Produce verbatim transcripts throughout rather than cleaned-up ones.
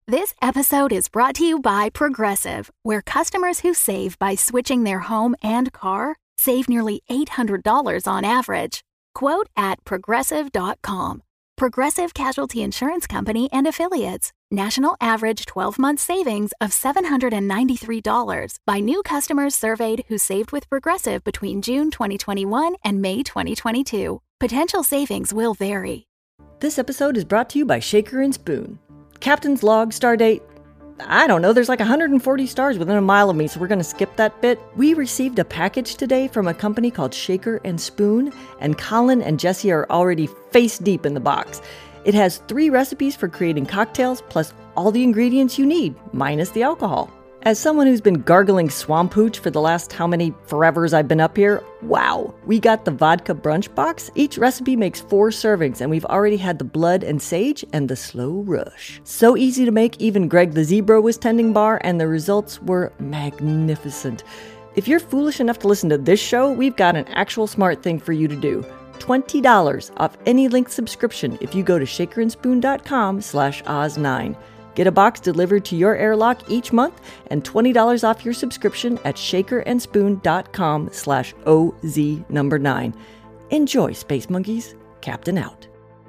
This episode is brought to you by Progressive, where customers who save by switching their home and car save nearly eight hundred dollars on average. Quote at progressive dot com. Progressive Casualty Insurance Company and Affiliates. National average twelve-month savings of seven hundred ninety-three dollars by new customers surveyed who saved with Progressive between June twenty twenty-one and May twenty twenty-two. Potential savings will vary. This episode is brought to you by Shaker and Spoon. Captain's log, stardate, I don't know, there's like one hundred forty stars within a mile of me, so we're going to skip that bit. We received a package today from a company called Shaker and Spoon, and Colin and Jesse are already face deep in the box. It has three recipes for creating cocktails, plus all the ingredients you need, minus the alcohol. As someone who's been gargling swamp hooch for the last how many forevers I've been up here, wow, we got the vodka brunch box. Each recipe makes four servings, and we've already had the blood and sage and the slow rush. So easy to make, even Greg the Zebra was tending bar, and the results were magnificent. If you're foolish enough to listen to this show, we've got an actual smart thing for you to do. twenty dollars off any link subscription if you go to shakerandspoon.com slash Oz nine. Get a box delivered to your airlock each month and twenty dollars off your subscription at shakerandspoon.com slash OZ number nine. Enjoy, Space Monkeys. Captain out.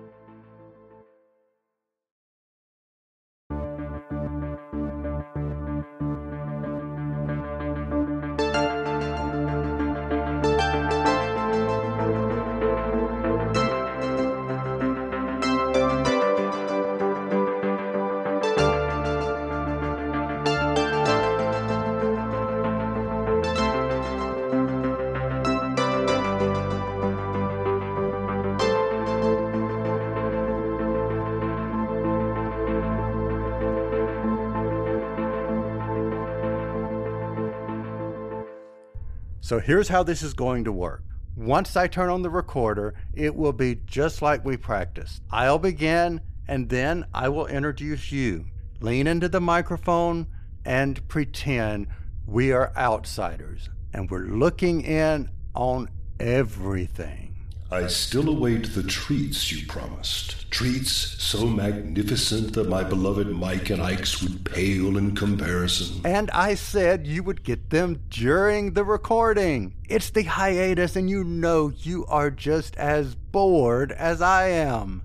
So here's how this is going to work. Once I turn on the recorder, it will be just like we practiced. I'll begin, and then I will introduce you. Lean into the microphone and pretend we are outsiders, and we're looking in on everything. I still await the treats you promised. Treats so magnificent that my beloved Mike and Ike's would pale in comparison. And I said you would get them during the recording. It's the hiatus, and you know you are just as bored as I am.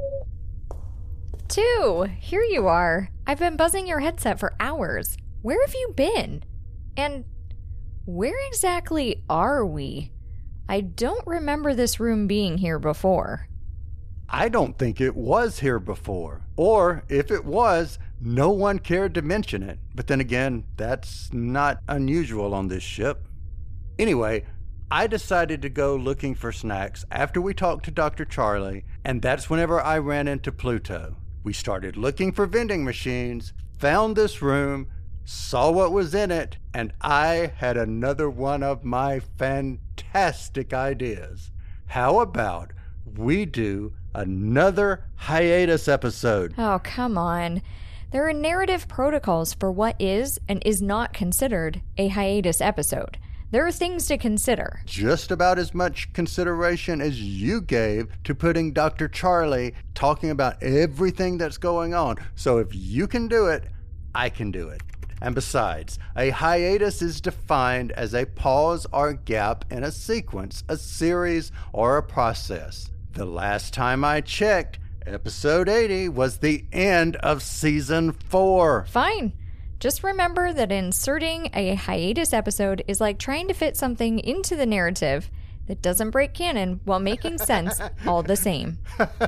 Two, here you are. I've been buzzing your headset for hours. Where have you been? And where exactly are we? I don't remember this room being here before. I don't think it was here before. Or if it was, no one cared to mention it. But then again, that's not unusual on this ship. Anyway, I decided to go looking for snacks after we talked to Doctor Charlie, and that's whenever I ran into Pluto. We started looking for vending machines, found this room, saw what was in it, and I had another one of my fantastic ideas. How about we do another hiatus episode? Oh, come on. There are narrative protocols for what is and is not considered a hiatus episode. There are things to consider. Just about as much consideration as you gave to putting Doctor Charlie talking about everything that's going on. So if you can do it, I can do it. And besides, a hiatus is defined as a pause or gap in a sequence, a series, or a process. The last time I checked, episode eighty was the end of season four. Fine. Just remember that inserting a hiatus episode is like trying to fit something into the narrative that doesn't break canon while making sense all the same.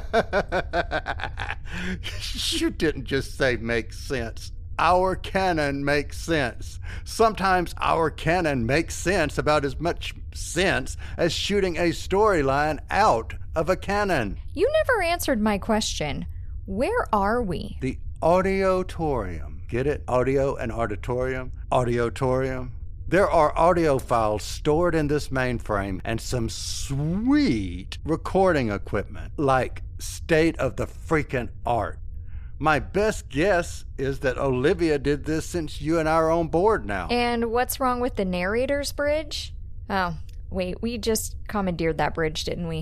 You didn't just say make sense. Our canon makes sense. Sometimes our canon makes sense about as much sense as shooting a storyline out of a canon. You never answered my question. Where are we? The Audiotorium. Get it? Audio and auditorium. Audiotorium. There are audio files stored in this mainframe and some sweet recording equipment, like state of the freaking art. My best guess is that Olivia did this since you and I are on board now. And what's wrong with the narrator's bridge? Oh, wait, we just commandeered that bridge, didn't we?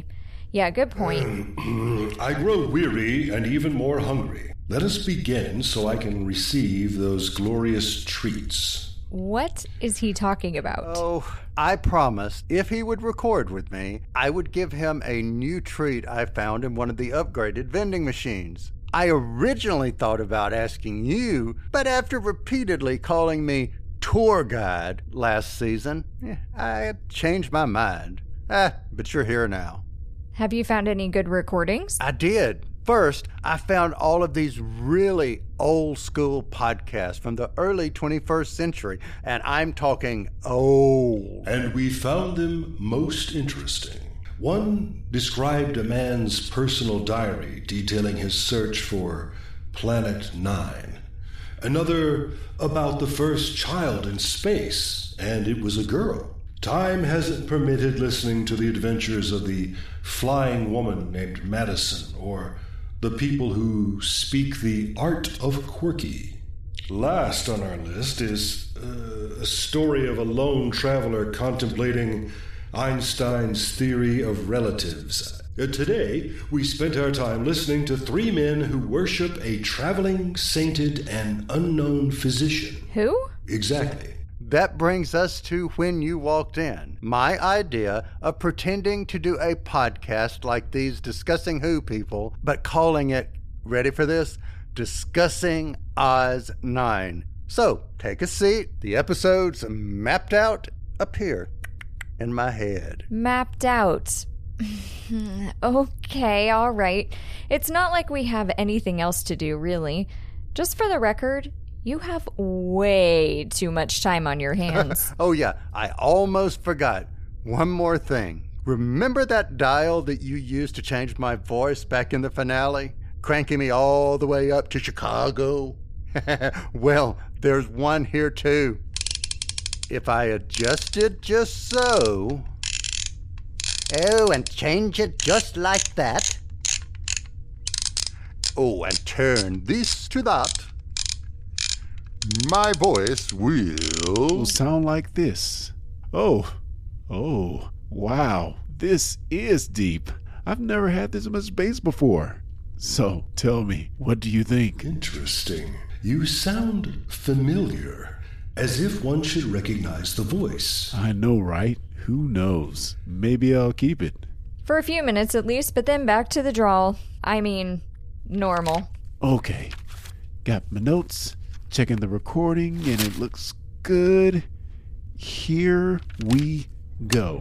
Yeah, good point. I grow weary and even more hungry. Let us begin so I can receive those glorious treats. What is he talking about? Oh, I promised if he would record with me, I would give him a new treat I found in one of the upgraded vending machines. I originally thought about asking you, but after repeatedly calling me tour guide last season, eh, I changed my mind. Ah, but you're here now. Have you found any good recordings? I did. First, I found all of these really old school podcasts from the early twenty-first century, and I'm talking old. And we found them most interesting. One described a man's personal diary detailing his search for Planet Nine. Another about the first child in space, and it was a girl. Time hasn't permitted listening to the adventures of the flying woman named Madison, or the people who speak the art of quirky. Last on our list is uh, a story of a lone traveler contemplating Einstein's theory of relatives. Uh, today, we spent our time listening to three men who worship a traveling, sainted, and unknown physician. Who? Exactly. That brings us to when you walked in. My idea of pretending to do a podcast like these Discussing Who people, but calling it, ready for this? Discussing Oz nine. So, take a seat. The episodes mapped out appear in my head. Mapped out. Okay, all right. It's not like we have anything else to do, really. Just for the record, you have way too much time on your hands. Oh yeah, I almost forgot. One more thing. Remember that dial that you used to change my voice back in the finale? Cranking me all the way up to Chicago? Well, there's one here too. If I adjust it just so... Oh, and change it just like that. Oh, and turn this to that. My voice will... will sound like this. Oh, oh, wow. This is deep. I've never had this much bass before. So, tell me, what do you think? Interesting. You sound familiar, as if one should recognize the voice. I know, right? Who knows? Maybe I'll keep it. For a few minutes at least, but then back to the drawl. I mean, normal. Okay. Got my notes. Checking the recording, and it looks good. Here we go.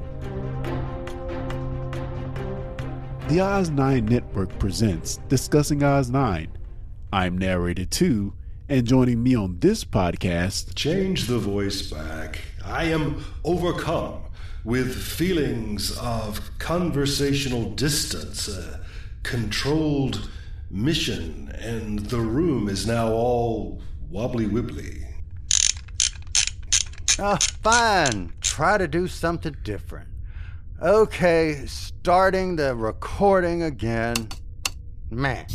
The Oz nine Network presents Discussing Oz nine. I'm narrator two, and joining me on this podcast... Change the voice back. I am overcome with feelings of conversational distance, a controlled mission, and the room is now all... wobbly wibbly. Ah, fine. Try to do something different. Okay, starting the recording again. Man.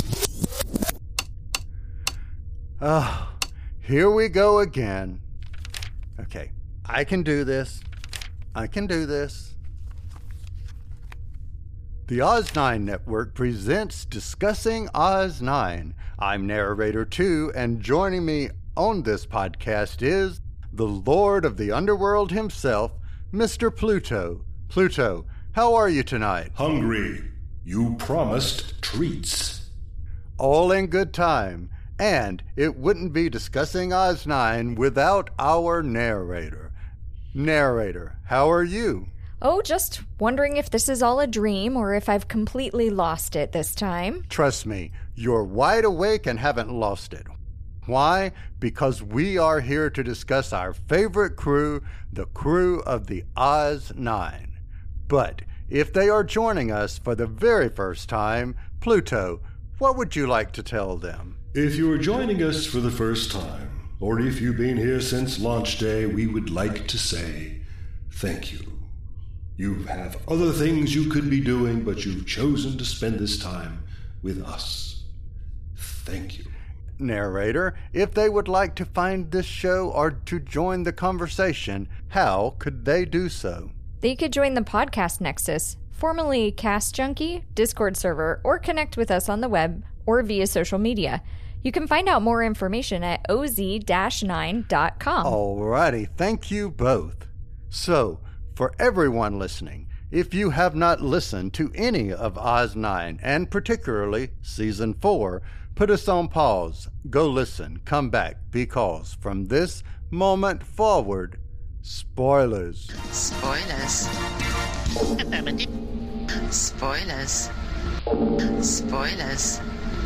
Oh, here we go again. Okay, I can do this. I can do this. The Oz nine Network presents Discussing Oz nine. I'm narrator two, and joining me on this podcast is the Lord of the Underworld himself, Mister Pluto. Pluto, how are you tonight? Hungry. You promised treats. All in good time, and it wouldn't be Discussing Oz nine without our narrator. Narrator, how are you? Oh, just wondering if this is all a dream or if I've completely lost it this time. Trust me, you're wide awake and haven't lost it. Why? Because we are here to discuss our favorite crew, the crew of the Oz nine. But if they are joining us for the very first time, Pluto, what would you like to tell them? If you are joining us for the first time, or if you've been here since launch day, we would like to say thank you. You have other things you could be doing, but you've chosen to spend this time with us. Thank you. Narrator, if they would like to find this show or to join the conversation, how could they do so? They could join the Podcast Nexus, formerly Cast Junkie, Discord server, or connect with us on the web or via social media. You can find out more information at o z dash nine dot com. Alrighty, thank you both. So, for everyone listening, if you have not listened to any of Oz nine, and particularly Season four, put us on pause, go listen, come back, because from this moment forward, spoilers. Spoilers. Spoilers. Spoilers.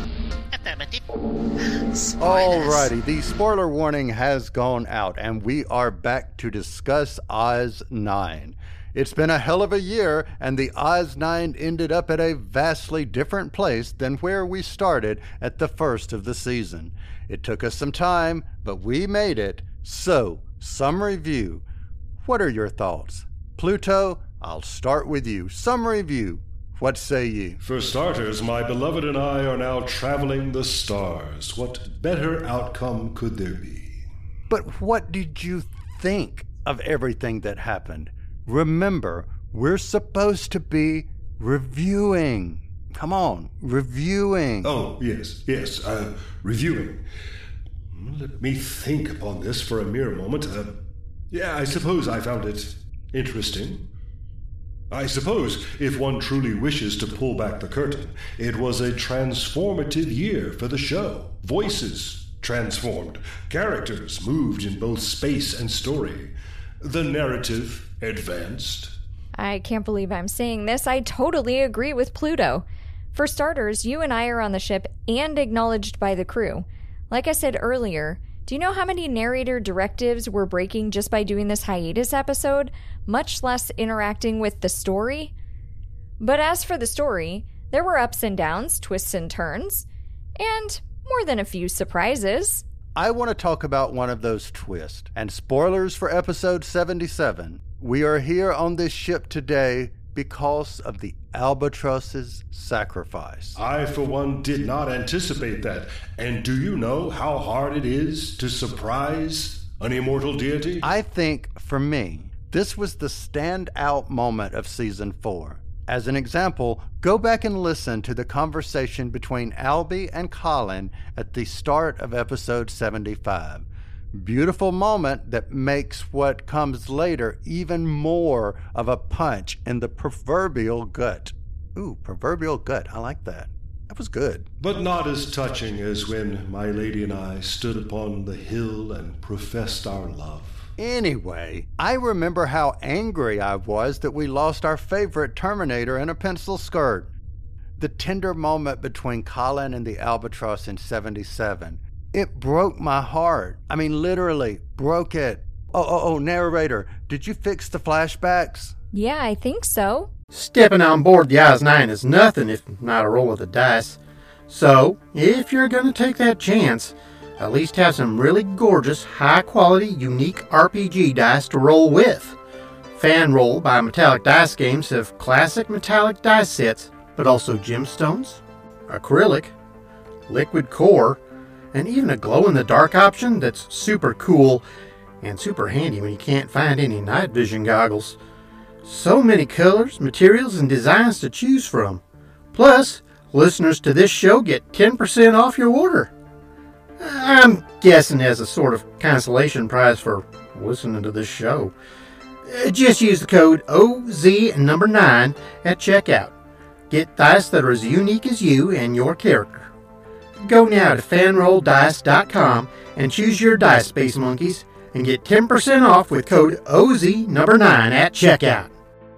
Spoilers. Alrighty, the spoiler warning has gone out, and we are back to discuss Oz nine. It's been a hell of a year, and the Oz nine ended up at a vastly different place than where we started at the first of the season. It took us some time, but we made it. So, some review. What are your thoughts? Pluto, I'll start with you. Some review. What say ye? For starters, my beloved and I are now traveling the stars. What better outcome could there be? But what did you think of everything that happened? Remember, we're supposed to be reviewing. Come on, reviewing. Oh, yes, yes, uh, reviewing. Let me think upon this for a mere moment. Uh, yeah, I suppose I found it interesting. I suppose, if one truly wishes to pull back the curtain, it was a transformative year for the show. Voices transformed. Characters moved in both space and story. The narrative advanced. I can't believe I'm saying this. I totally agree with Pluto. For starters, you and I are on the ship and acknowledged by the crew. Like I said earlier, do you know how many narrator directives we're breaking just by doing this hiatus episode, much less interacting with the story? But as for the story, there were ups and downs, twists and turns, and more than a few surprises. I want to talk about one of those twists. And spoilers for episode seventy-seven. We are here on this ship today because of the Albatross's sacrifice. I, for one, did not anticipate that. And do you know how hard it is to surprise an immortal deity? I think, for me, this was the standout moment of season four. As an example, go back and listen to the conversation between Albie and Colin at the start of episode seventy-five. Beautiful moment that makes what comes later even more of a punch in the proverbial gut. Ooh, proverbial gut. I like that. That was good. But not as touching as when my lady and I stood upon the hill and professed our love. Anyway, I remember how angry I was that we lost our favorite Terminator in a pencil skirt. The tender moment between Colin and the Albatross in seventy-seven. It broke my heart. I mean, literally, broke it. Oh, oh, oh, narrator, did you fix the flashbacks? Yeah, I think so. Stepping on board the Oz nine is nothing if not a roll of the dice. So, if you're going to take that chance, at least have some really gorgeous, high-quality, unique R P G dice to roll with. Fan Roll by Metallic Dice Games have classic metallic dice sets, but also gemstones, acrylic, liquid core, and even a glow-in-the-dark option that's super cool and super handy when you can't find any night vision goggles. So many colors, materials, and designs to choose from. Plus, listeners to this show get ten percent off your order. I'm guessing as a sort of consolation prize for listening to this show. Just use the code O Z number nine at checkout. Get dice that are as unique as you and your character. Go now to fan roll dice dot com and choose your dice, Space Monkeys, and get ten percent off with code O Z number nine at checkout.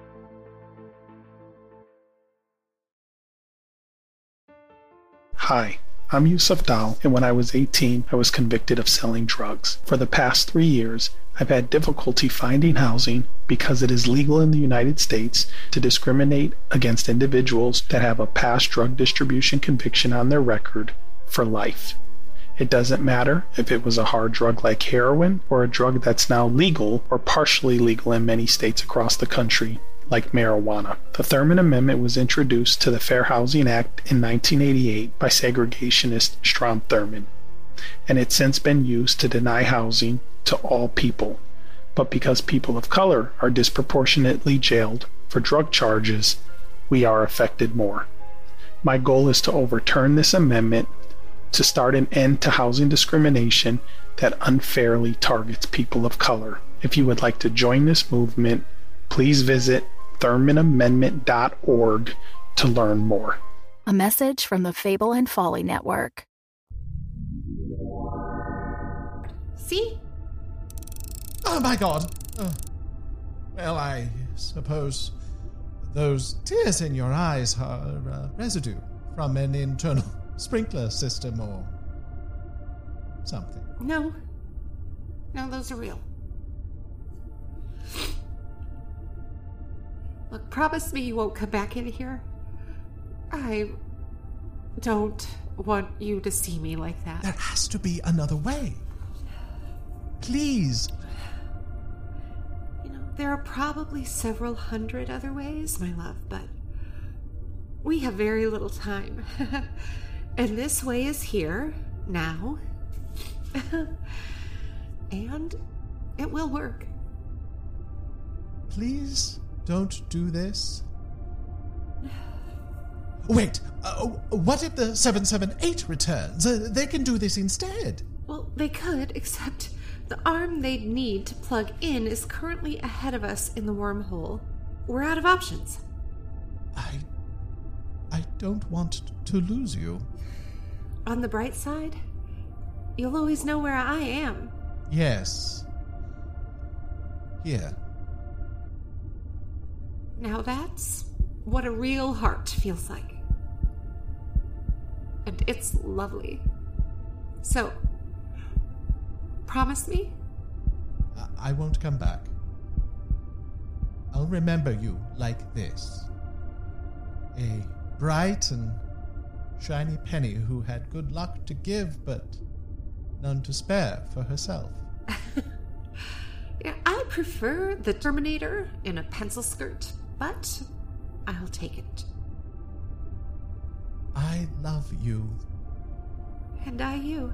Hi, I'm Yusuf Dal, and when I was eighteen, I was convicted of selling drugs. For the past three years, I've had difficulty finding housing because it is legal in the United States to discriminate against individuals that have a past drug distribution conviction on their record for life. It doesn't matter if it was a hard drug like heroin or a drug that's now legal or partially legal in many states across the country, like marijuana. The Thurmond Amendment was introduced to the Fair Housing Act in nineteen eighty-eight by segregationist Strom Thurmond, and it's since been used to deny housing to all people. But because people of color are disproportionately jailed for drug charges, we are affected more. My goal is to overturn this amendment to start an end to housing discrimination that unfairly targets people of color. If you would like to join this movement, please visit thurman amendment dot org to learn more. A message from the Fable and Folly Network. See? Oh my god. Uh, well, I suppose those tears in your eyes are uh, residue from an internal sprinkler system or something. No. No, those are real. Look, promise me you won't come back in here. I don't want you to see me like that. There has to be another way. Please. You know, there are probably several hundred other ways, my love, but we have very little time. And this way is here, now. And it will work. Please don't do this. Wait, uh, what if the seven seven eight returns? Uh, they can do this instead. Well, they could, except the arm they'd need to plug in is currently ahead of us in the wormhole. We're out of options. I... I don't want to lose you. On the bright side, you'll always know where I am. Yes. Here. Now that's what a real heart feels like. And it's lovely. So, promise me? I won't come back. I'll remember you like this. A bright and shiny penny who had good luck to give, but none to spare for herself. Yeah, I prefer the Terminator in a pencil skirt, but I'll take it. I love you. And I you.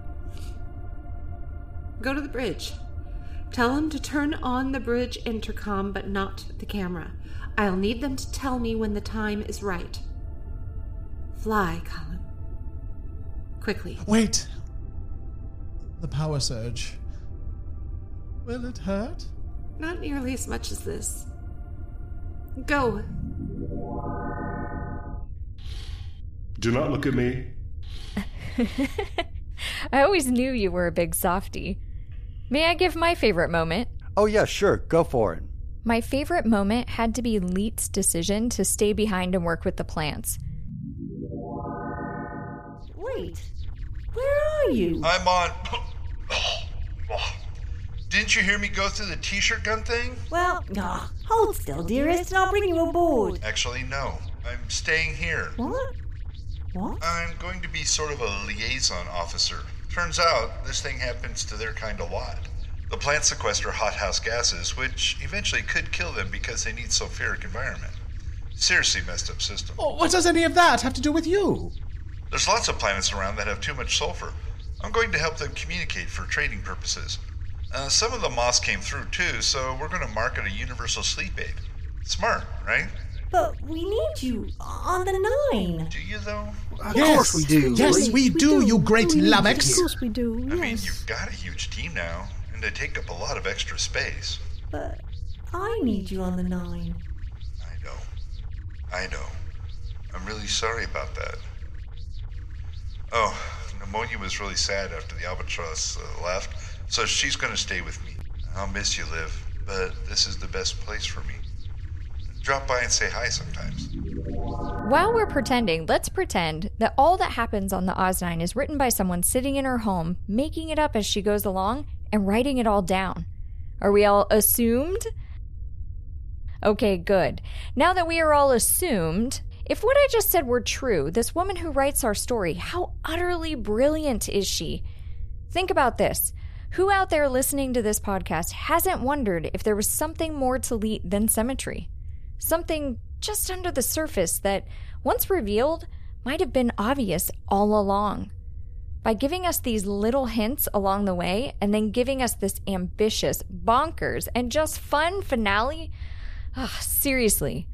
Go to the bridge. Tell them to turn on the bridge intercom, but not the camera. I'll need them to tell me when the time is right. Fly, Colin. Quickly. Wait. The power surge. Will it hurt? Not nearly as much as this. Go. Do not look at me. I always knew you were a big softie. May I give my favorite moment? Oh, yeah, sure. Go for it. My favorite moment had to be Leet's decision to stay behind and work with the plants. Wait, where are you? I'm on... Didn't you hear me go through the t-shirt gun thing? Well, oh, hold still, dearest, and I'll bring you aboard. Actually, no. I'm staying here. What? What? I'm going to be sort of a liaison officer. Turns out, this thing happens to their kind a lot. The plants sequester hothouse gases, which eventually could kill them because they need sulfuric environment. Seriously messed up system. Oh, what does any of that have to do with you? There's lots of planets around that have too much sulfur. I'm going to help them communicate for trading purposes. Uh, some of the moss came through too, so we're going to market a universal sleep aid. Smart, right? But we need you on the nine. Do you, though? Of Yes. course we do. Yes, Lee. we, do, you great we lummox. Of course we do, yes. I mean, you've got a huge team now, and they take up a lot of extra space. But I need you on the nine. I know. I know. I'm really sorry about that. Oh, Pneumonia was really sad after the albatross uh, left, so she's going to stay with me. I'll miss you, Liv, but this is the best place for me. Drop by and say hi sometimes. While we're pretending, let's pretend that all that happens on the Oz nine is written by someone sitting in her home, making it up as she goes along, and writing it all down. Are we all assumed? Okay, good. Now that we are all assumed, if what I just said were true, this woman who writes our story, how utterly brilliant is she? Think about this. Who out there listening to this podcast hasn't wondered if there was something more to Leet than symmetry? Something just under the surface that, once revealed, might have been obvious all along. By giving us these little hints along the way, and then giving us this ambitious, bonkers, and just fun finale, ugh, seriously,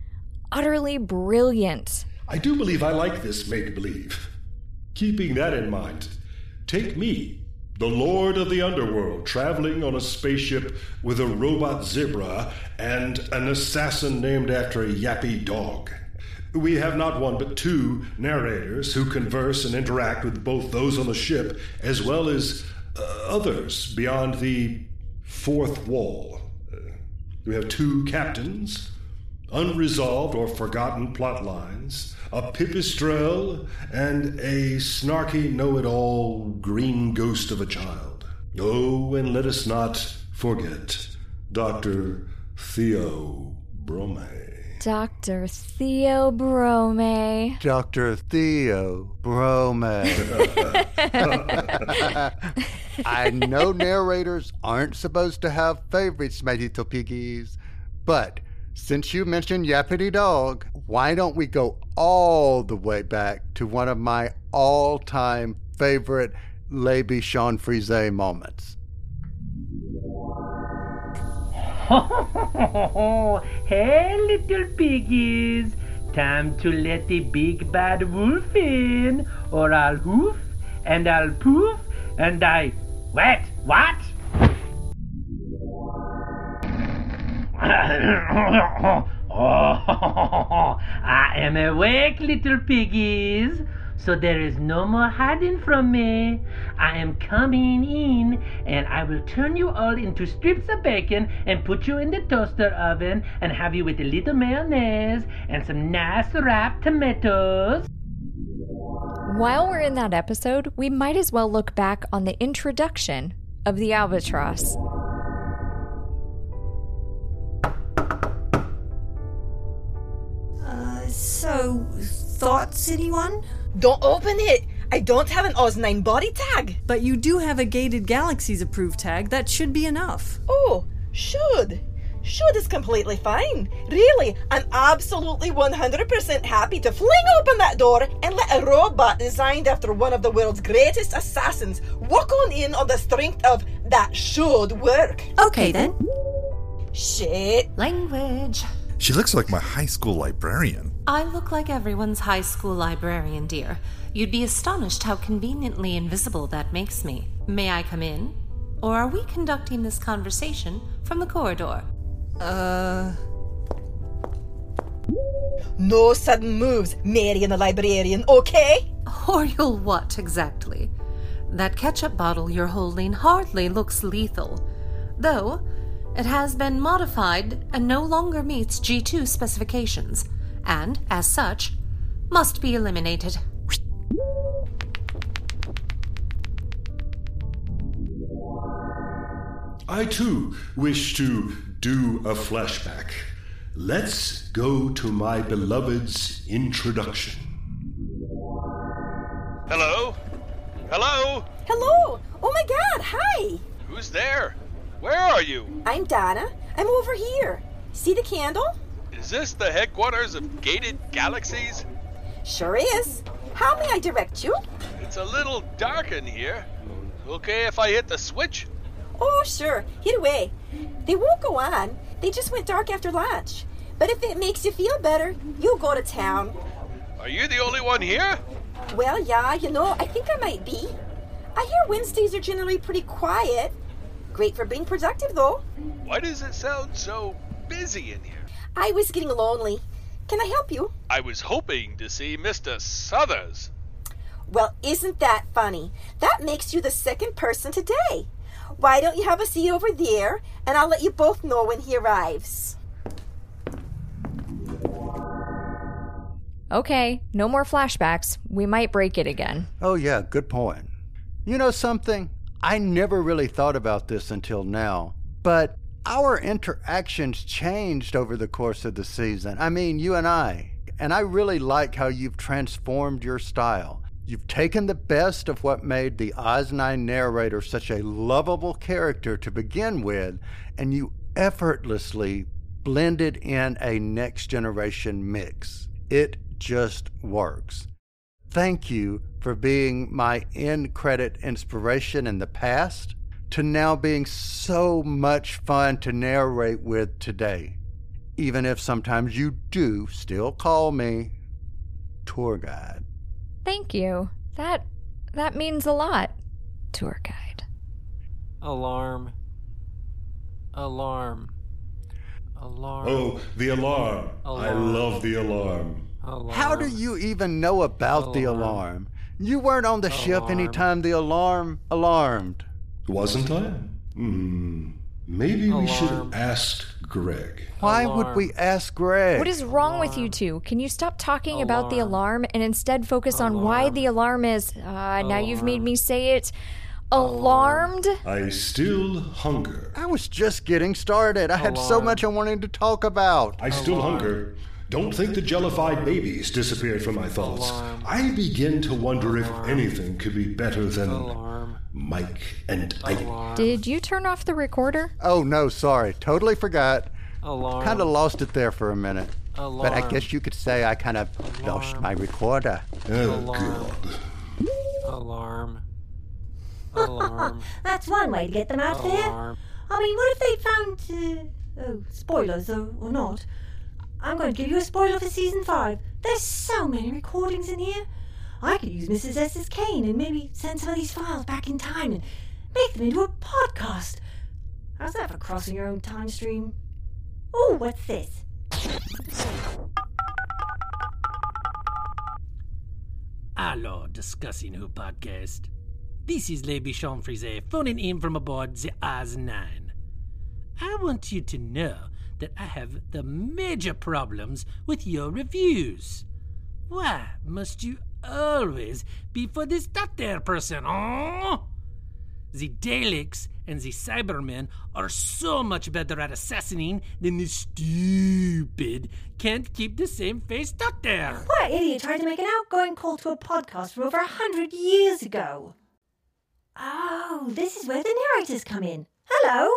utterly brilliant. I do believe I like this make-believe. Keeping that in mind, take me, the Lord of the Underworld, traveling on a spaceship with a robot zebra and an assassin named after a yappy dog. We have not one but two narrators who converse and interact with both those on the ship as well as uh, others beyond the fourth wall. Uh, we have two captains, unresolved or forgotten plot lines, a pipistrelle, and a snarky know-it-all green ghost of a child. Oh, and let us not forget Doctor Theo Brome. Doctor Theo Brome. Doctor Theo Brome. I know narrators aren't supposed to have favorites, my little piggies, but since you mentioned Yappity Dog, why don't we go all the way back to one of my all-time favorite Les Bichon Frise moments? Hey, little piggies. Time to let the big bad wolf in, or I'll hoof, and I'll poof, and I... What? What? Oh, I am awake, little piggies, so there is no more hiding from me. I am coming in, and I will turn you all into strips of bacon and put you in the toaster oven and have you with a little mayonnaise and some nice ripe tomatoes. While we're in that episode, we might as well look back on the introduction of the Albatross. So, thoughts, anyone? Don't open it! I don't have an Oz nine body tag! But you do have a Gated Galaxies approved tag. That should be enough. Oh, should. Should is completely fine. Really, I'm absolutely one hundred percent happy to fling open that door and let a robot designed after one of the world's greatest assassins walk on in on the strength of that should work. Okay, then. Shit. Language. She looks like my high school librarian. I look like everyone's high school librarian, dear. You'd be astonished how conveniently invisible that makes me. May I come in? Or are we conducting this conversation from the corridor? Uh... No sudden moves, Marian the librarian, okay? Or you'll what, exactly? That ketchup bottle you're holding hardly looks lethal. Though, it has been modified and no longer meets G two specifications, and, as such, must be eliminated. I, too, wish to do a flashback. Let's go to my beloved's introduction. Hello? Hello? Hello! Oh my god, hi! Who's there? Where are you? I'm Donna. I'm over here. See the candle? Is this the headquarters of Gated Galaxies? Sure is. How may I direct you? It's a little dark in here. Okay if I hit the switch? Oh, sure. Hit away. They won't go on. They just went dark after lunch. But if it makes you feel better, you'll go to town. Are you the only one here? Well, yeah, you know, I think I might be. I hear Wednesdays are generally pretty quiet. Great for being productive, though. Why does it sound so busy in here? I was getting lonely. Can I help you? I was hoping to see Mister Suthers. Well, isn't that funny? That makes you the second person today. Why don't you have a seat over there, and I'll let you both know when he arrives. Okay, no more flashbacks. We might break it again. Oh, yeah, good point. You know something? I never really thought about this until now, but our interactions changed over the course of the season. I mean, you and I. And I really like how you've transformed your style. You've taken the best of what made the Oz nine narrator such a lovable character to begin with, and you effortlessly blended in a next-generation mix. It just works. Thank you for being my end credit inspiration in the past to now being so much fun to narrate with today. even if sometimes you do still call me tour guide. Thank you. That that means a lot, tour guide. Alarm. Alarm. Alarm. Oh, the alarm. Alarm. I love the alarm. Alarm. How do you even know about Alarm. the alarm? You weren't on the Alarm. ship anytime the alarm alarmed. Wasn't I? Hmm. Maybe Alarm. we should have asked Greg. Why Alarm. would we ask Greg? What is wrong Alarm. with you two? Can you stop talking Alarm. about the alarm and instead focus on why Alarm. the alarm is, uh, now you've made Alarm. me say it, alarmed? I still hunger. I was just getting started. I had so Alarm. much I wanted to talk about. I still Alarm. hunger. Don't think the jellified babies disappeared from my thoughts. Alarm. I begin to wonder Alarm. if anything could be better than Alarm. Mike and Ike. Alarm. Did you turn off the recorder? Oh, no, sorry. Totally forgot. Alarm. Kind of lost it there for a minute. Alarm. But I guess you could say I kind of lost Alarm. my recorder. Oh, Alarm. God. Alarm. Alarm. That's one way to get them out there. Alarm. I mean, what if they found, uh, oh, spoilers or, or not? I'm going to give you a spoiler for season five. There's so many recordings in here. I could use Missus S's cane and maybe send some of these files back in time and make them into a podcast. How's that for crossing your own time stream? Oh, what's this? Hello, Discussing Who podcast. This is Le Bichon Frise phoning in from aboard the Oz nine. I want you to know that I have the major problems with your reviews. Why must you always be for this doctor person, oh? The Daleks and the Cybermen are so much better at assassinating than the stupid, can't keep the same face doctor. What idiot tried to make an outgoing call to a podcast from over a hundred years ago? Oh, this is where the narrators come in. Hello?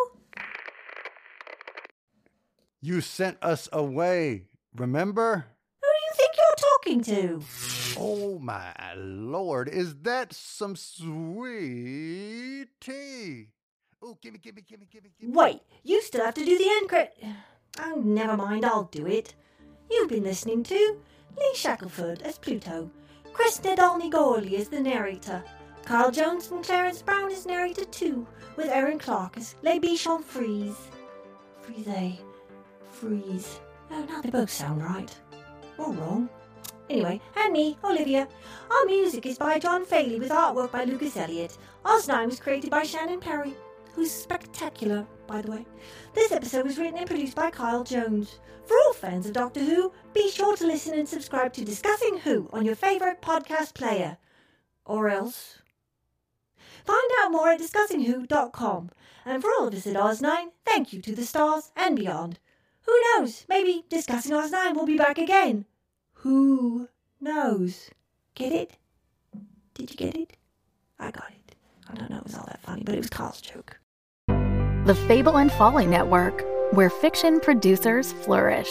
You sent us away, remember? Who do you think you're talking to? Oh, my Lord. Is that some sweet tea? Oh, gimme, gimme, gimme, gimme, gimme. Wait, you still have to do the end credit. Oh, never mind, I'll do it. You've been listening to Lee Shackelford as Pluto, Chris Nedalny-Gorley as the narrator, Carl Jones and Clarence Brown as narrator too, with Aaron Clark as Le Bichon Frise. Frise. Freeze. Oh, now they both sound right. Or wrong. Anyway, and me, Olivia. Our music is by John Faley with artwork by Lucas Elliott. Oz nine was created by Shannon Perry, who's spectacular, by the way. This episode was written and produced by Kyle Jones. For all fans of Doctor Who, be sure to listen and subscribe to Discussing Who on your favourite podcast player. Or else. Find out more at discussing who dot com. And for all of us at Oz nine, thank you to the stars and beyond. Who knows? Maybe Discussing Oz nine will be back again. Who knows? Get it? Did you get it? I got it. I don't know it was all that funny, but it was Carl's joke. The Fable and Folly Network, where fiction producers flourish.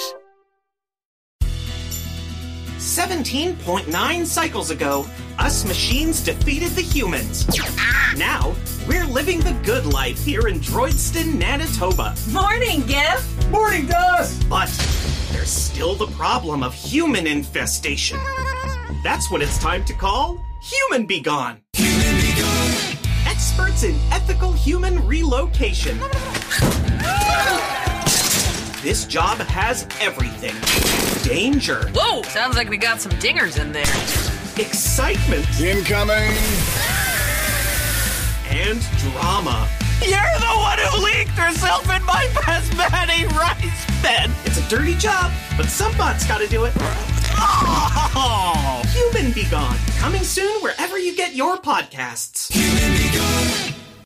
seventeen point nine cycles ago, us machines defeated the humans. Now, we're living the good life here in Droidston, Manitoba. Morning, Gif! Morning, Dust! But there's still the problem of human infestation. That's what it's time to call Human Be Gone. Human Be Gone! Experts in ethical human relocation. This job has everything. Danger. Whoa, sounds like we got some dingers in there. Excitement. Incoming. And drama. You're the one who leaked herself in my basmati rice bed. It's a dirty job, but somebody's got to do it. Oh! Human Be Gone. Coming soon wherever you get your podcasts.